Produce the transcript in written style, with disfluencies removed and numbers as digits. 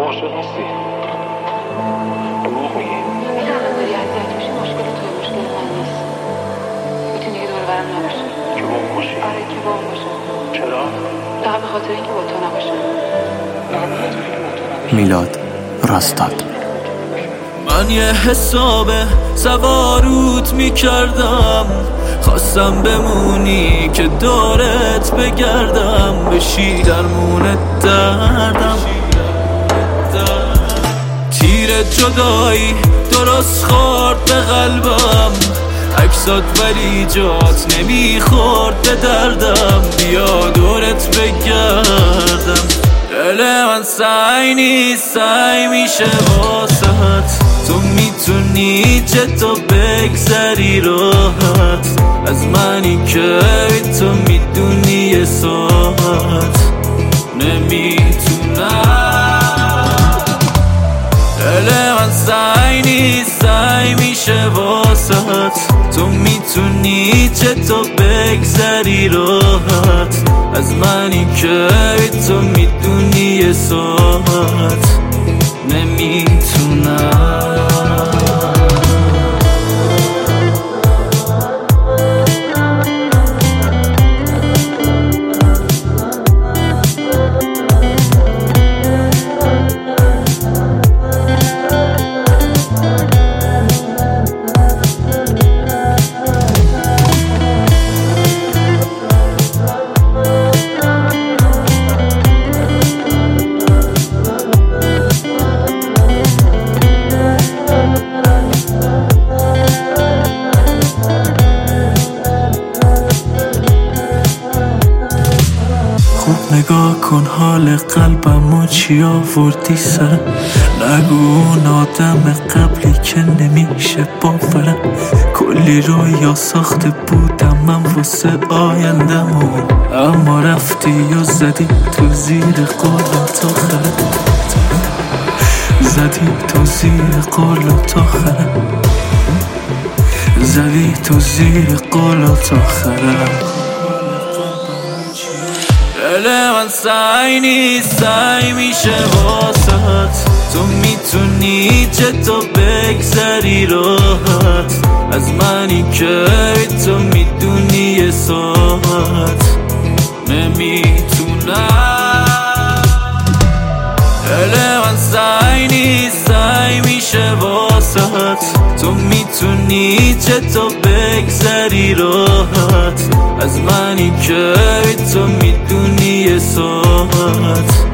عاشق نیستی؟ دروغ میگی؟ میدونم داری اذیت میشی، مشکل توی مشکل من نیست. میتونی دیگه دور برم نباشی. که با اون باشی؟ آره که با اون باشم. چرا؟ فقط به خاطر اینکه با تو نباشم. میلاد راستاد. من یه حساب سوارود میکردم، خواستم بمونی که دورت بگردم، بشی درمون دردم. تیر جدایی درست خورد به قلبم، عکسات ولی جات نمیخورد به دردم، بیا دورت بگردم. دل من سعی نیست، سعی میشه واسط، تو میتونی چطور بگذری راحت از منی که بی تو میدونی یه ساعت نمیتونم. دل من سعی نیست، سعی میشه واسط، تو میتونی چطور بگذری راحت از منی که بی تو میدونی یه ساعت نمیتونم. نگاه کن حال قلبم و چی آوردی سرم، نگو اون آدم قبلی که نمیشه باورم. کلی رویا ساخته بودم من واسه آیندم، اما رفتی و زدی تو زیر قولت آخرم، زدی تو زیر قولت آخرم، زدی تو زیر قولت آخرم. دل من سعی نیست، سعی میشه واسط، تو میتونی چطور بگذری راحت از منی که بی تو میدونی یه ساعت نمیتونم. دل من سعی نیست، سعی میشه واسط، تو میتونی چطور بگذری راحت از منی که بی تو میدونی یه ساعت